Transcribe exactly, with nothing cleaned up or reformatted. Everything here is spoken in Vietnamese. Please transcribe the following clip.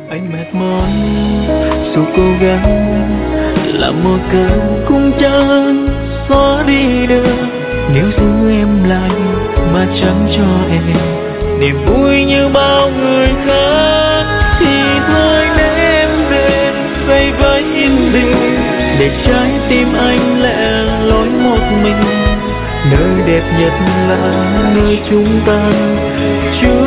Anh mệt mỏi dù cố gắng làm một cơn cũng chẳng xóa đi được. Nếu giữ em lại mà chẳng cho em niềm vui như bao người khác, thì thôi để em về vây với yên bình, để trái tim anh lẻ loi một mình. Nơi đẹp nhất là nơi chúng ta chưa